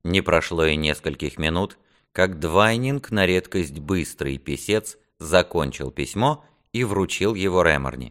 Не прошло и нескольких минут, как Двайнинг, на редкость быстрый писец, закончил письмо и вручил его Реморни.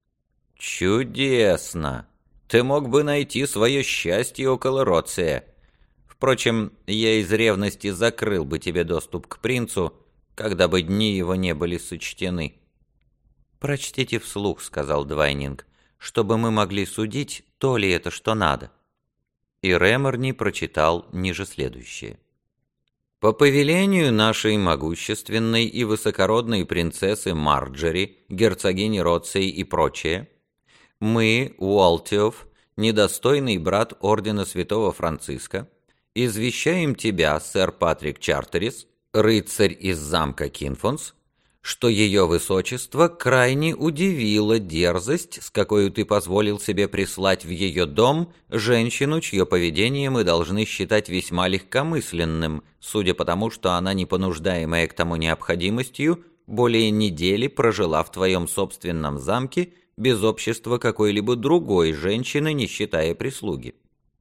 «Чудесно! Ты мог бы найти свое счастье около Роция. Впрочем, я из ревности закрыл бы тебе доступ к принцу, когда бы дни его не были сочтены». «Прочтите вслух», — сказал Двайнинг, — «чтобы мы могли судить, то ли это, что надо». И Реморни прочитал ниже следующее. «По повелению нашей могущественной и высокородной принцессы Марджери, герцогини Роцей и прочее, мы, Уолтиов, недостойный брат ордена святого Франциска, извещаем тебя, сэр Патрик Чартерис, рыцарь из замка Кинфонс, что ее высочество крайне удивила дерзость, с какой ты позволил себе прислать в ее дом женщину, чье поведение мы должны считать весьма легкомысленным, судя по тому, что она, не понуждаемая к тому необходимостью, более недели прожила в твоем собственном замке без общества какой-либо другой женщины, не считая прислуги.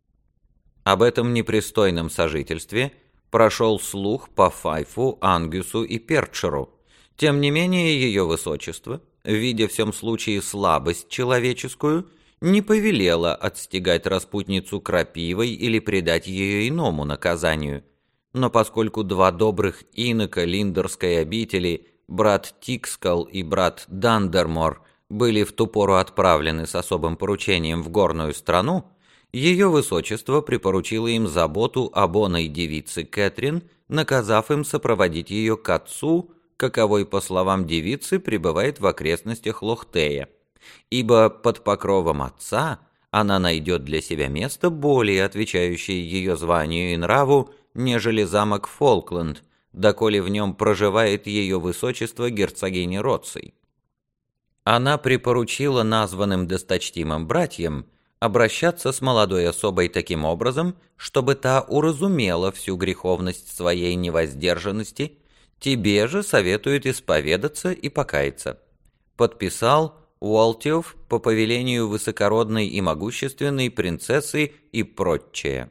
Об этом непристойном сожительстве прошел слух по Файфу, Ангюсу и Перчеру. Тем не менее, ее высочество, видя в всем случае слабость человеческую, не повелела отстегать распутницу крапивой или предать ее иному наказанию. Но поскольку два добрых инока Линдерской обители, брат Тикскал и брат Дандермор, были в ту пору отправлены с особым поручением в горную страну, ее высочество припоручило им заботу об оной девице Кэтрин, наказав им сопроводить ее к отцу, каковой, по словам девицы, пребывает в окрестностях Лохтея, ибо под покровом отца она найдет для себя место, более отвечающее ее званию и нраву, нежели замок Фолкленд, доколе в нем проживает ее высочество герцогини Роций. Она припоручила названным досточтимым братьям обращаться с молодой особой таким образом, чтобы та уразумела всю греховность своей невоздержанности. Тебе же советует исповедаться и покаяться. Подписал Уолтиов по повелению высокородной и могущественной принцессы и прочее.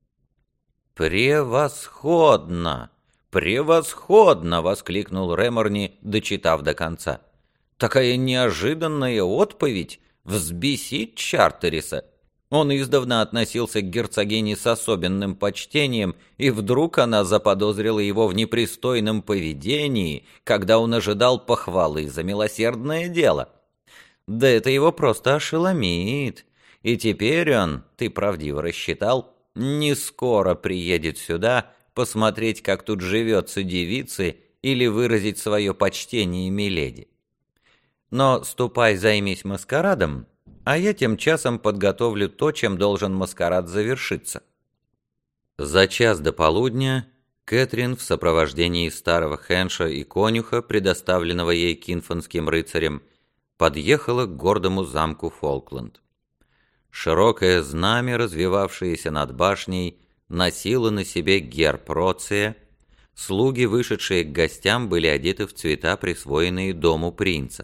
«Превосходно! Превосходно!» — воскликнул Реморни, дочитав до конца. «Такая неожиданная отповедь взбесит Чартериса. Он издавна относился к герцогине с особенным почтением, и вдруг она заподозрила его в непристойном поведении, когда он ожидал похвалы за милосердное дело. Да это его просто ошеломит, и теперь он, ты правдиво рассчитал, не скоро приедет сюда посмотреть, как тут живется девице, или выразить свое почтение миледи. Но ступай, займись маскарадом, а я тем часом подготовлю то, чем должен маскарад завершиться». За час до полудня Кэтрин в сопровождении старого хенша и конюха, предоставленного ей кинфонским рыцарем, подъехала к гордому замку Фолкленд. Широкое знамя, развивавшееся над башней, носило на себе герб Роция. Слуги, вышедшие к гостям, были одеты в цвета, присвоенные дому принца.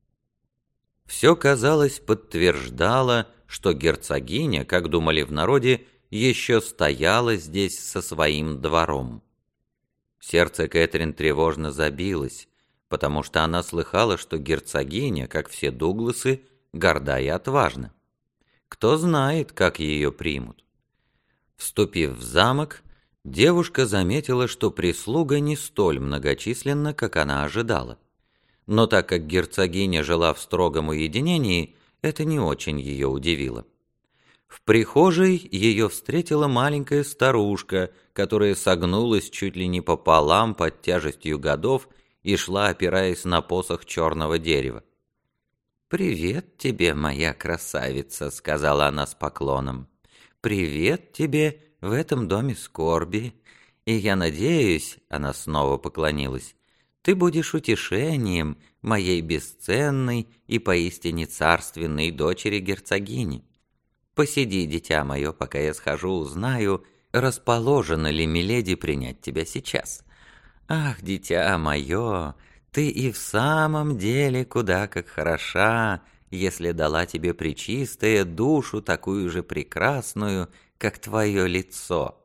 Все, казалось, подтверждало, что герцогиня, как думали в народе, еще стояла здесь со своим двором. Сердце Кэтрин тревожно забилось, потому что она слыхала, что герцогиня, как все Дугласы, горда и отважна. Кто знает, как ее примут. Вступив в замок, девушка заметила, что прислуга не столь многочисленна, как она ожидала. Но так как герцогиня жила в строгом уединении, это не очень ее удивило. В прихожей ее встретила маленькая старушка, которая согнулась чуть ли не пополам под тяжестью годов и шла, опираясь на посох черного дерева. «Привет тебе, моя красавица», — сказала она с поклоном. «Привет тебе в этом доме скорби. И я надеюсь», — она снова поклонилась, «ты будешь утешением моей бесценной и поистине царственной дочери герцогини. Посиди, дитя мое, пока я схожу, узнаю, расположена ли миледи принять тебя сейчас. Ах, дитя мое, ты и в самом деле куда как хороша, если дала тебе пречистая душу такую же прекрасную, как твое лицо».